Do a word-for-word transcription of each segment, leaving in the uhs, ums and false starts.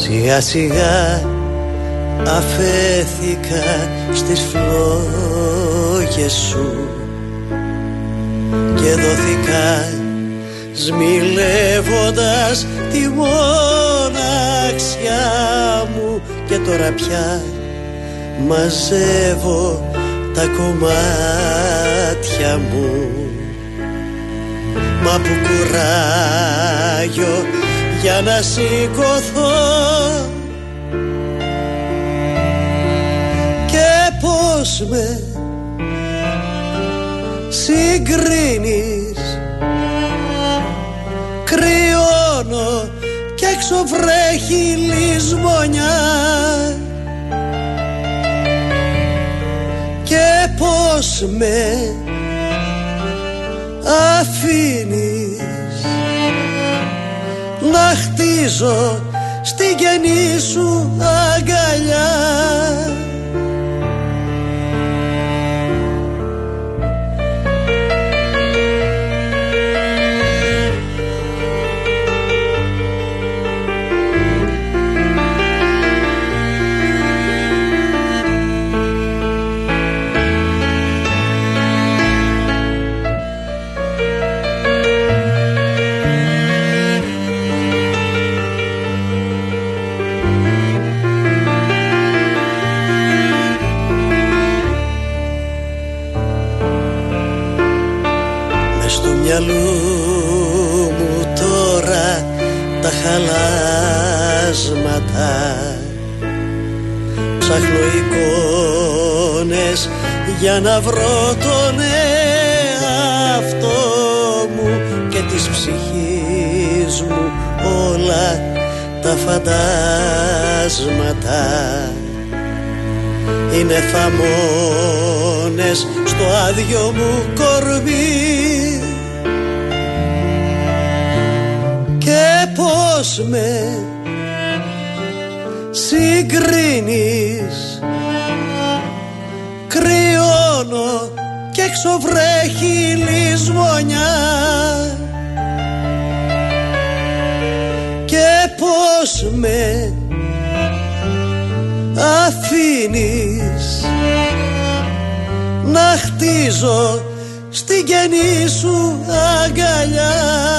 Σιγά σιγά αφέθηκα στις φλόγες σου και δόθηκα σμιλεύοντας τη μοναξιά μου, και τώρα πια μαζεύω τα κομμάτια μου. Μα που κουράγιο για να σηκωθώ, και πώς με συγκρίνεις. Κρυώνω κι έξω βρέχει λησμονιά, και πώς με αφήνεις να χτίζω στη γενή σου αγκαλιά. Μου τώρα τα χαλάσματα, ψάχνω εικόνες για να βρω τον εαυτό μου και της ψυχής μου όλα τα φαντάσματα. Είναι θαμώνες στο άδειο μου κορμί, και πώς με συγκρίνεις. Κρυώνω κι έξω βρέχει λησμονιά, και πώς με αφήνεις να χτίζω στη γενή σου αγκαλιά.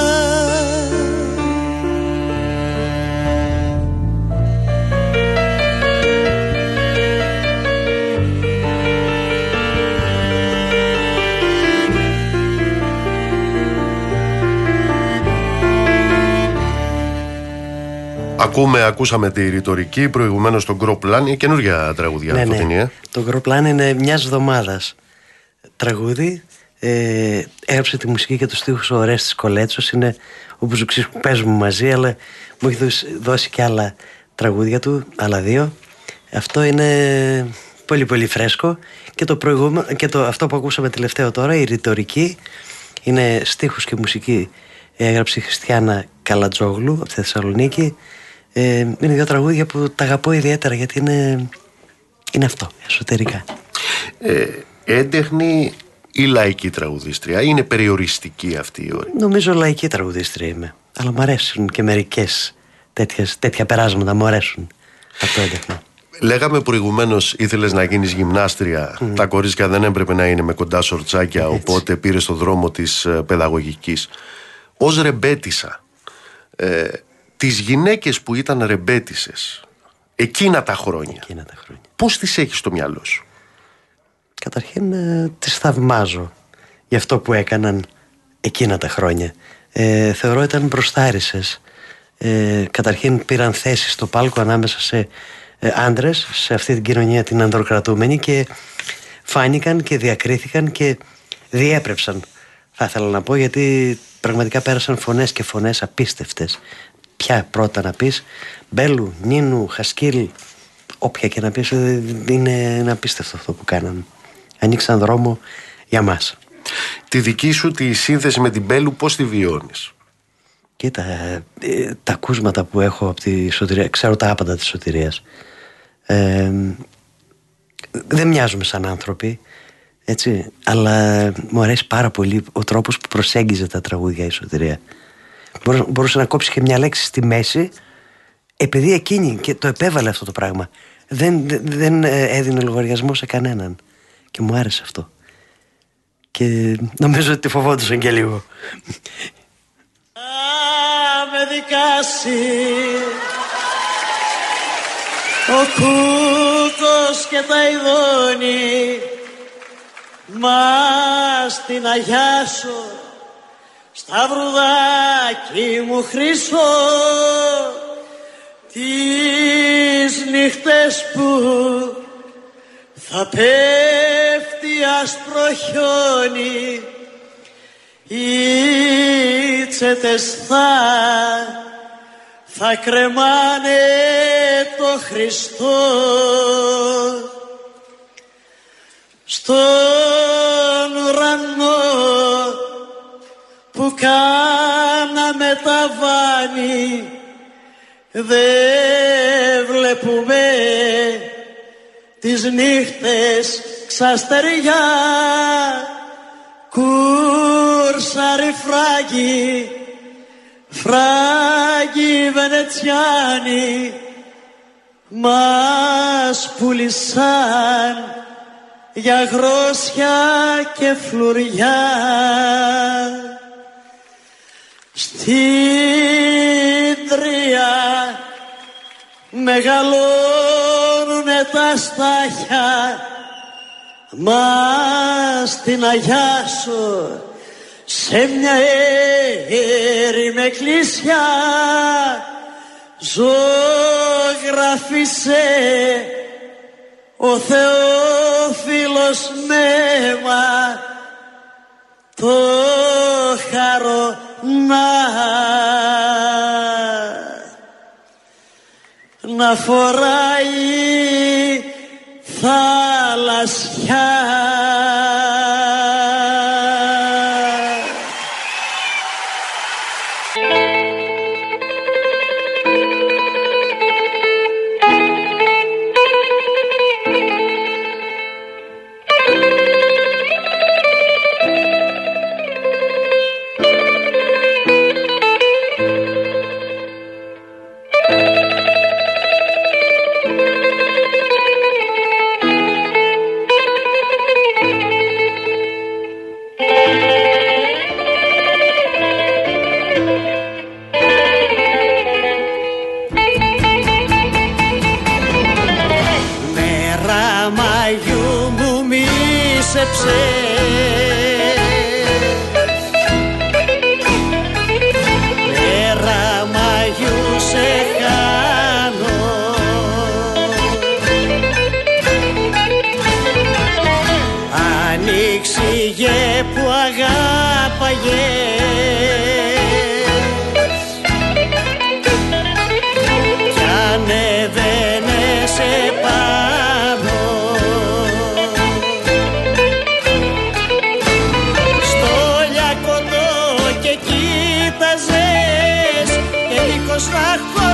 Ακούμε, ακούσαμε τη ρητορική, προηγουμένως τον Gros Plan, η καινούργια τραγουδιά. Ναι, ναι. Το Gros Plan είναι μιας εβδομάδας τραγούδι. Ε, έγραψε τη μουσική και τους στίχους ο Ορέστης Κολέτσος. Είναι ο Μπουζουξής που παίζουμε μαζί, αλλά μου έχει δώσει, δώσει και άλλα τραγούδια του, άλλα δύο. Αυτό είναι πολύ πολύ φρέσκο. Και, το προηγούμενο, και το, αυτό που ακούσαμε τελευταίο τώρα, η ρητορική, είναι στίχους και μουσική. Έγραψε η Χριστιάνα Καλατζόγλου από τη Θεσσαλονίκη. Ε, είναι δύο τραγούδια που τα αγαπώ ιδιαίτερα, γιατί είναι, είναι αυτό, εσωτερικά. Ε, έντεχνη ή λαϊκή τραγουδίστρια, είναι περιοριστική αυτή η όρη? Νομίζω λαϊκή τραγουδίστρια είμαι, αλλά μου αρέσουν και μερικές τέτοιες, τέτοια περάσματα, μου αρέσουν από το έντεχνο. Λέγαμε προηγουμένως ήθελες να γίνεις γυμνάστρια. Mm. Τα κορίτσια δεν έπρεπε να είναι με κοντά σορτσάκια, έτσι. Οπότε πήρες το δρόμο της παιδαγωγικής. Ως ρεμπέτισσα, ε, τις γυναίκες που ήταν ρεμπέτισσες εκείνα τα χρόνια, εκείνα τα χρόνια. πώς τις έχεις στο μυαλό σου? Καταρχήν ε, τις θαυμάζω για αυτό που έκαναν εκείνα τα χρόνια. ε, Θεωρώ ήταν μπροστάρισες. ε, Καταρχήν πήραν θέση στο πάλκο ανάμεσα σε ε, άντρες, σε αυτή την κοινωνία την ανδροκρατούμενη, και φάνηκαν και διακρίθηκαν και διέπρεψαν, θα ήθελα να πω, γιατί πραγματικά πέρασαν φωνές και φωνές απίστευτες. Ποια πρώτα να πεις? Μπέλου, Νίνου, Χασκίλ, όποια και να πεις, είναι απίστευτο αυτό που κάναν. Ανοίξαν δρόμο για μας. Τη δική σου τη σύνθεση με την Μπέλου πώς τη βιώνεις? Κοίτα, ε, τα ακούσματα που έχω από τη Σωτηρία, ξέρω τα άπαντα της Σωτηρίας. Ε, δεν μοιάζουμε σαν άνθρωποι, έτσι, αλλά μου αρέσει πάρα πολύ ο τρόπος που προσέγγιζε τα τραγούδια η Σωτηρία. Μπορούσε να κόψει και μια λέξη στη μέση επειδή εκείνη και το επέβαλε αυτό το πράγμα, δεν, δεν, δεν έδινε λογαριασμό σε κανέναν. Και μου άρεσε αυτό. Και νομίζω ότι τη φοβόντουσαν και λίγο. Με δικάσει ο Κούκος και τα ειδώνει, μα στην αγιάσω σταυρουδάκι μου χρυσό, τις νύχτες που θα πέφτει άσπρο χιόνι, οι τσέτες θα, θα κρεμάνε το Χριστό. Στον ουρανό που κάναμε τα βάνη, δεν βλέπουμε τις νύχτες ξαστεριά. Κούρσαρι φράγκοι, φράγκοι Βενετσιάνοι, μας πουλήσαν για γρόσια και φλουριά. Στην Τρία μεγαλώνουνε τα στάχια, μα στην Αγιάσο σε μια έρημη εκκλησιά ζωγράφισε ο Θεόφιλος μέμα το χαρό να, να φοράει θαλασσιά. Μέρα Μαγιού σε χάνω, ανοίξιγε που αγάπαγες κι ανεβαίνες επάνω. Θα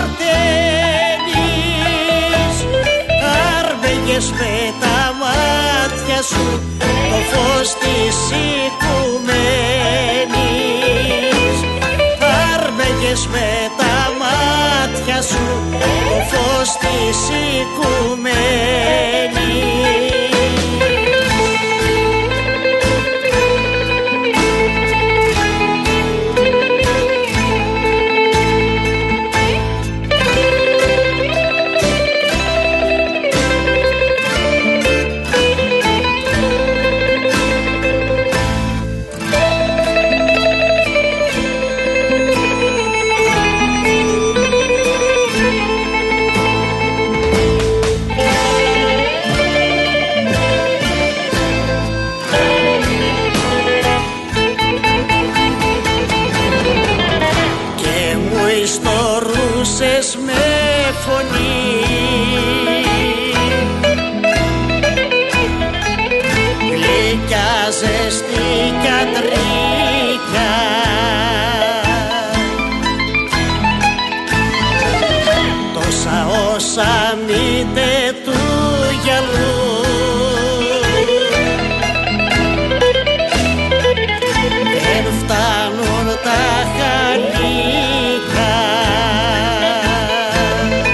χορταίνεις, άρμεγες με τα μάτια σου το φως της οικουμένης. Άρμεγες με τα μάτια σου το φως της οικουμένης. Ιστορούσες με φωνή, γλυκιάζες στην κατρίκια, τόσα όσα μήτε του γυαλού δεν φτάνουν τα χανίκια.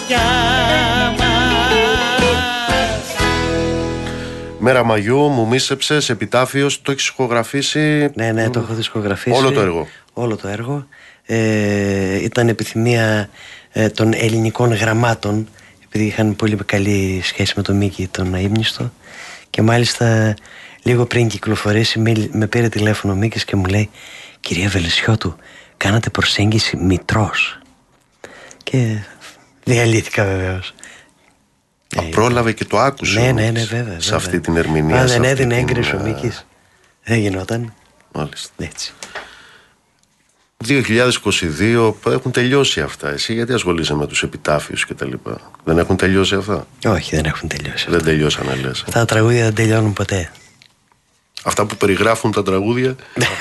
καρδιά μας. Μέρα Μαγιού, μου μίσεψες, επιτάφιος, το έχεις ηχογραφήσει? Ναι, ναι, το έχω δισκογραφήσει. Όλο το έργο. Όλο το έργο. Ε, ήταν επιθυμία ε, των ελληνικών γραμμάτων, επειδή είχαν πολύ καλή σχέση με τον Μίκη τον Αείμνηστο, και μάλιστα λίγο πριν κυκλοφορήσει με πήρε τηλέφωνο ο Μίκης και μου λέει: «Κυρία Βελισσιώτου, κάνατε προσέγγιση μητρός». Και διαλύθηκα βεβαίως. Α, πρόλαβε και το άκουσε. Ναι, ναι, ναι, βέβαια, σε αυτή την ερμηνεία. Αν δεν έδινε έγκριση ο Μίκης, δεν γινόταν. Μάλιστα. Έτσι. δύο χιλιάδες είκοσι δύο έχουν τελειώσει αυτά. Εσύ γιατί ασχολείσαι με τους επιτάφιους και τα λοιπά? Δεν έχουν τελειώσει αυτά? Όχι, δεν έχουν τελειώσει. Δεν τελειώσανε, λες? Αυτά τα τραγούδια δεν τελειώνουν ποτέ. Αυτά που περιγράφουν τα τραγούδια.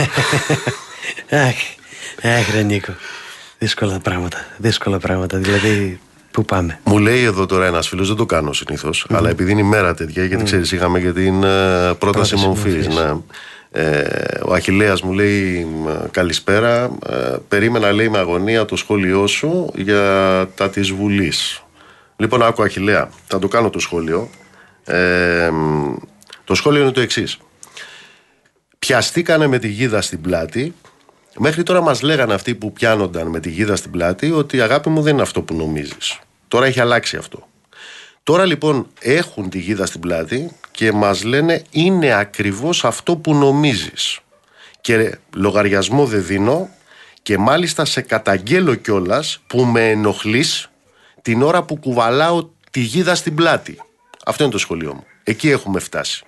Αχ, αχ ρε Νίκο. Δύσκολα πράγματα. Δύσκολα πράγματα. Δηλαδή, πού πάμε? Μου λέει εδώ τώρα ένας φίλος, δεν το κάνω συνήθως, mm. αλλά επειδή είναι η μέρα τέτοια, γιατί mm. ξέρεις, είχαμε και την uh, πρόταση μορφής. Ναι. Ε, ο Αχιλλέας μου λέει καλησπέρα, ε, περίμενα, λέει, με αγωνία το σχόλιο σου για τα της Βουλής. Λοιπόν, άκου Αχιλλέα, θα το κάνω το σχόλιο. ε, Το σχόλιο είναι το εξής: πιαστήκανε με τη γίδα στην πλάτη. Μέχρι τώρα μας λέγανε αυτοί που πιάνονταν με τη γίδα στην πλάτη ότι, αγάπη μου, δεν είναι αυτό που νομίζεις. Τώρα έχει αλλάξει αυτό. Τώρα λοιπόν έχουν τη γίδα στην πλάτη και μας λένε είναι ακριβώς αυτό που νομίζεις. Και λογαριασμό δεν δίνω και μάλιστα σε καταγγέλω κιόλας που με ενοχλείς την ώρα που κουβαλάω τη γίδα στην πλάτη. Αυτό είναι το σχολείο μου. Εκεί έχουμε φτάσει.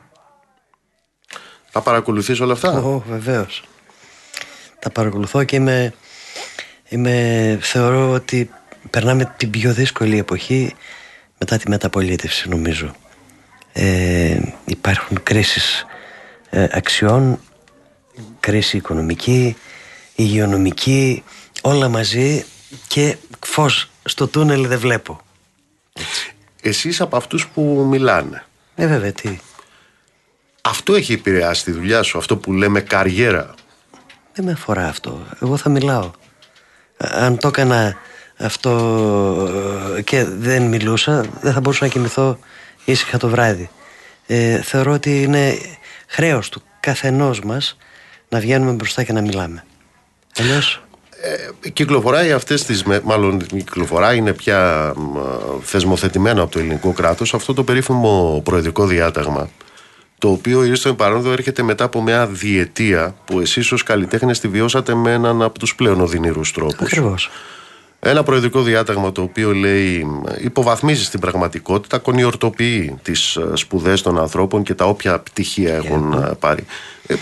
Θα παρακολουθείς όλα αυτά? Ω, βεβαίως. Τα παρακολουθώ και είμαι, είμαι, θεωρώ ότι περνάμε την πιο δύσκολη εποχή μετά τη μεταπολίτευση, νομίζω. Ε, υπάρχουν κρίσεις ε, αξιών, κρίση οικονομική, υγειονομική, όλα μαζί, και φως στο τούνελ δεν βλέπω. Εσύ είσαι από αυτούς που μιλάνε. Ε, βέβαια, τι. Αυτό έχει επηρεάσει τη δουλειά σου, αυτό που λέμε καριέρα? Δεν με αφορά αυτό. Εγώ θα μιλάω. Αν το έκανα αυτό και δεν μιλούσα, δεν θα μπορούσα να κοιμηθώ ήσυχα το βράδυ. Ε, θεωρώ ότι είναι χρέος του καθενός μας να βγαίνουμε μπροστά και να μιλάμε. Αλλιώς... Ε, κυκλοφοράει αυτές τις, μάλλον κυκλοφοράει, είναι πια θεσμοθετημένο από το ελληνικό κράτος αυτό το περίφημο προεδρικό διάταγμα, το οποίο ήρθε στον παρόνδο έρχεται μετά από μια διετία που εσείς ως καλλιτέχνες τη βιώσατε με έναν από τους πλέον οδυνηρούς τρόπους. Ακριβώς. Ένα προεδρικό διάταγμα το οποίο λέει υποβαθμίζει στην πραγματικότητα, κονιορτοποιεί τις σπουδές των ανθρώπων και τα όποια πτυχία έχουν yeah. πάρει. Ε,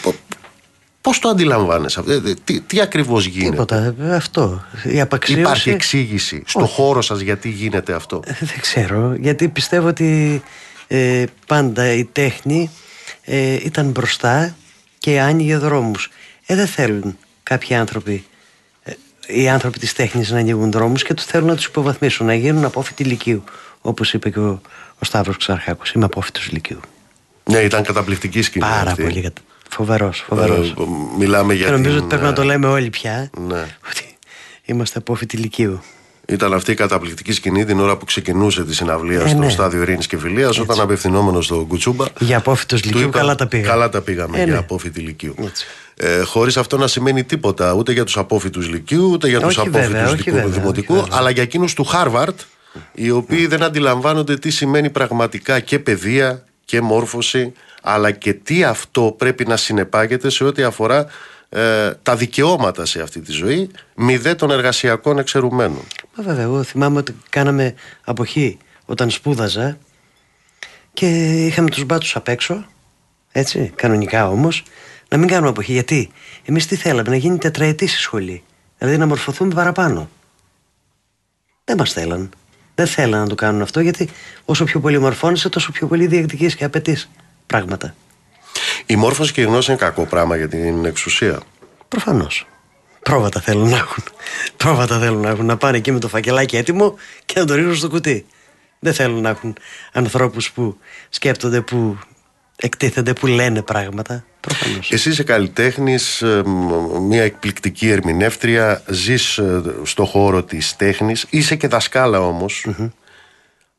πώς το αντιλαμβάνεσαι αυτό? Τι, τι ακριβώς γίνεται? Τίποτα, αυτό. Η απαξίωση... Υπάρχει εξήγηση στο Όχι. χώρο σας γιατί γίνεται αυτό? Δεν ξέρω, γιατί πιστεύω ότι ε, πάντα η τέχνη ε, ήταν μπροστά και άνοιγε δρόμους. Ε, δεν θέλουν κάποιοι άνθρωποι, ε, οι άνθρωποι της τέχνης, να ανοίγουν δρόμους και τους θέλουν να τους υποβαθμίσουν, να γίνουν απόφοιτοι λυκείου, όπως είπε και ο, ο Σταύρος Ξαρχάκος. Είμαι απόφοιτος λυκείου. Ναι, ήταν καταπληκτική σκηνή. Πάρα αυτή. πολύ κατα... Φοβερός, φοβερός. Ε, μιλάμε για και νομίζω την... ότι πρέπει να το λέμε όλοι πια, ναι. ότι είμαστε απόφοιτοι λυκείου. Ήταν αυτή η καταπληκτική σκηνή την ώρα που ξεκινούσε τη συναυλία ε, στο ναι. στάδιο Ειρήνης και Φιλίας, όταν απευθυνόμενος στο Κουτσούμπα. Για απόφοιτος λυκείου, είπα, καλά τα πήγαμε. Καλά τα πήγαμε ε, για ναι. απόφοιτοι λυκείου. Ε, χωρίς αυτό να σημαίνει τίποτα ούτε για τους απόφοιτους λυκείου, ούτε για τους απόφοιτους δημοτικού, αλλά για εκείνους του Χάρβαρτ, οι οποίοι δεν αντιλαμβάνονται τι σημαίνει πραγματικά και παιδεία και μόρφωση, αλλά και τι αυτό πρέπει να συνεπάγεται σε ό,τι αφορά ε, τα δικαιώματα σε αυτή τη ζωή, μηδέ των εργασιακών εξαιρουμένων. Μα βέβαια, εγώ θυμάμαι ότι κάναμε αποχή όταν σπούδαζα και είχαμε τους μπάτσους απ' έξω, έτσι, κανονικά όμως, να μην κάνουμε αποχή. Γιατί εμείς τι θέλαμε? Να γίνει τετραετής η σχολή, δηλαδή να μορφωθούμε παραπάνω. Δεν μας θέλαν. Δεν θέλαν να το κάνουν αυτό, γιατί όσο πιο πολύ μορφώνεσαι, τόσο πιο πολύ διεκδικείς και απαιτείς πράγματα. Η μόρφωση και η γνώση είναι κακό πράγμα για την εξουσία. Προφανώς. Πρόβατα θέλουν να έχουν. Πρόβατα θέλουν να έχουν. Να πάνε εκεί με το φακελάκι έτοιμο και να το ρίχνουν στο κουτί. Δεν θέλουν να έχουν ανθρώπους που σκέπτονται, που εκτίθενται, που λένε πράγματα. Προφανώς. Εσύ είσαι καλλιτέχνης, μια εκπληκτική ερμηνεύτρια, ζεις στο χώρο της τέχνης, είσαι και δασκάλα όμως. Mm-hmm.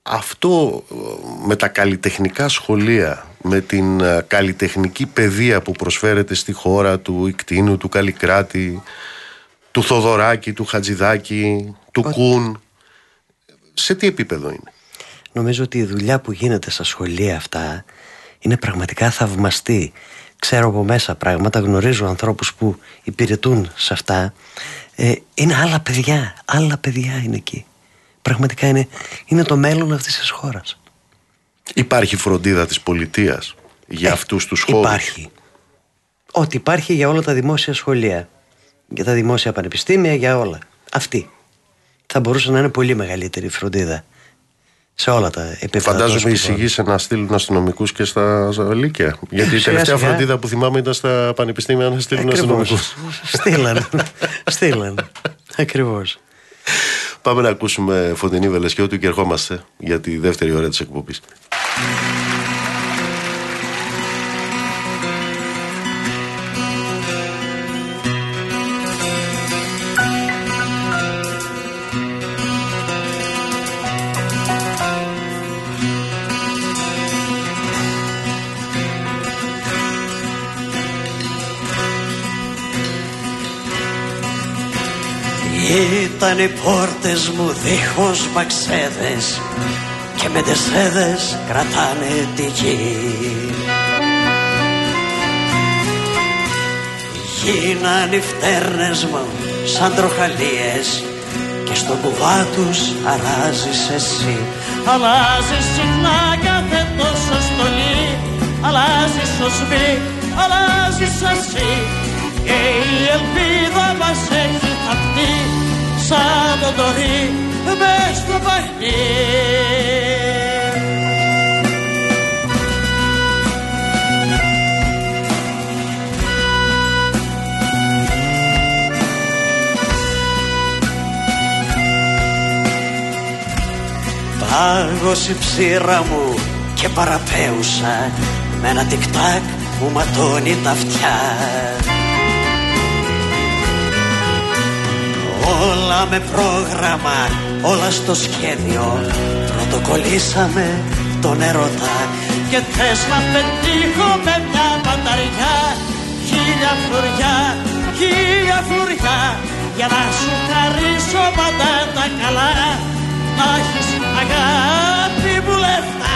αυτό με τα καλλιτεχνικά σχολεία, με την καλλιτεχνική παιδεία που προσφέρεται στη χώρα του Ικτίνου, του Καλλικράτη, του Θοδωράκη, του Χατζηδάκη, του Ο... Κουν, σε τι επίπεδο είναι? Νομίζω ότι η δουλειά που γίνεται στα σχολεία αυτά είναι πραγματικά θαυμαστή. Ξέρω από μέσα πράγματα, γνωρίζω ανθρώπους που υπηρετούν σε αυτά. ε, Είναι άλλα παιδιά, άλλα παιδιά είναι εκεί. Πραγματικά είναι, είναι το μέλλον αυτής της χώρας. Υπάρχει φροντίδα της πολιτείας για ε, αυτούς τους χώρους? Υπάρχει. Ό,τι υπάρχει για όλα τα δημόσια σχολεία, για τα δημόσια πανεπιστήμια, για όλα. Αυτή θα μπορούσε να είναι πολύ μεγαλύτερη φροντίδα σε όλα τα επίπεδα. Φαντάζομαι εισηγήσε να στείλουν αστυνομικούς και στα Λύκεια. Γιατί η τελευταία σιγά. φροντίδα που θυμάμαι ήταν στα πανεπιστήμια να στείλουν αστυνομικούς. Στείλαν. Στείλαν. Ακριβώς. Πάμε να ακούσουμε Φωτεινή Βελεσιώτου και ερχόμαστε για τη δεύτερη ώρα της εκπομπής. Ήταν οι πόρτες μου δίχως μαξέδες και με τεσέδες κρατάνε τη γη. Γίναν οι φτέρνες μου σαν τροχαλίες και στον κουβά τους αλλάζεις εσύ. Αλλάζεις συχνά κάθε τόσο στολή, αλλάζεις ως μη, αλλάζεις εσύ. Και η ελπίδα μας έχει χαπτεί σαν το τωρί μες στο παγνί. Πάγωσε η ψήρα μου και παραπέουσα με ένα τικ-τακ που ματώνει τα αυτιά. Όλα με πρόγραμμα, όλα στο σχέδιο, πρωτοκολλήσαμε τον ερωτά. Και θες να πετύχω με μια μπαταριά, χίλια φλουριά, χίλια φλουριά, για να σου χαρίσω πάντα τα καλά, να έχεις αγάπη μου λεφτά.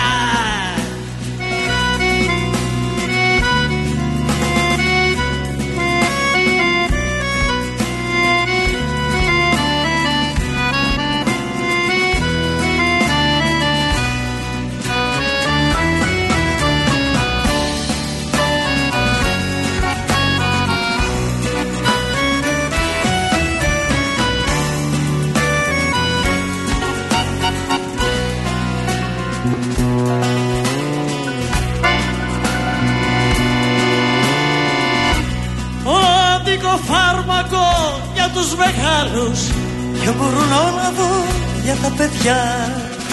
Φάρμακο για τους μεγάλους και μπορούν όλα εδώ για τα παιδιά.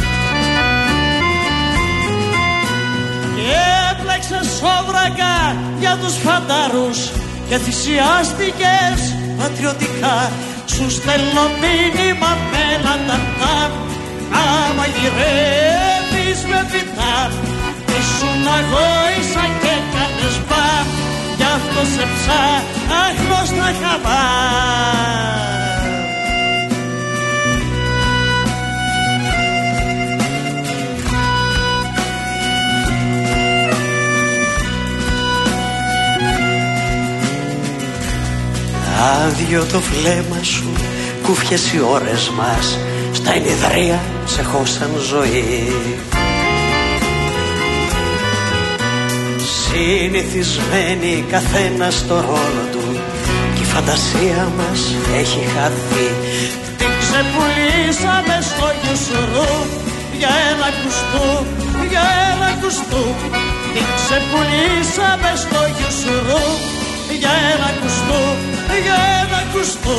Και έπλεξες σόβρακα για τους φαντάρους και θυσιάστηκες πατριωτικά. Σου στέλνω μήνυμα με λανταρτάμ, άμα γυρεύεις με φυτάμ. Ήσουν αγώησα και κάνες μπαμ, γι' αυτό σε ψάχνω στα χαμά. Άδειο το βλέμμα σου, κούφιες οι ώρες μας, στα ενιδρία σε χώσαν ζωή. Συνηθισμένοι καθένας στο ρόλο του και η φαντασία μας έχει χαθεί. Την ξεπουλήσαμε στο γιουσουρού για ένα κουστού, για ένα κουστού. Την ξεπουλήσαμε στο γιουσουρού για ένα κουστού, για ένα κουστού.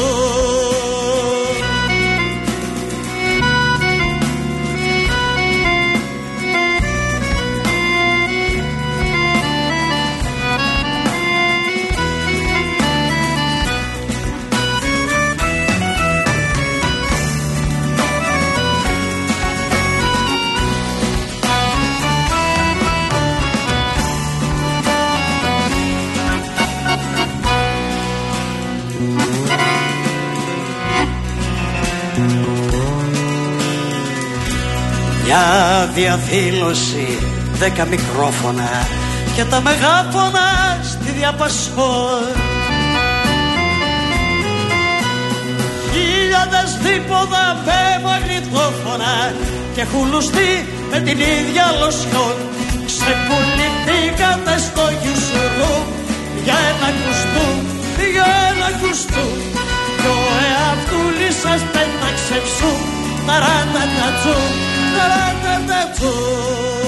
Μια διαδήλωση, δέκα μικρόφωνα και τα μεγάφωνα στη διαπασόν. Χίλιαδες δίποδα με μαγνητόφωνα και χουλουστοί με την ίδια λοσιόν. Ξεπουληθήκατε στο γιουσουρού για ένα κουστού, για ένα κουστού. Κι ο εαυτούλης σας πέταξε ψού, ταράτα τατσού, ταράτα τατσού.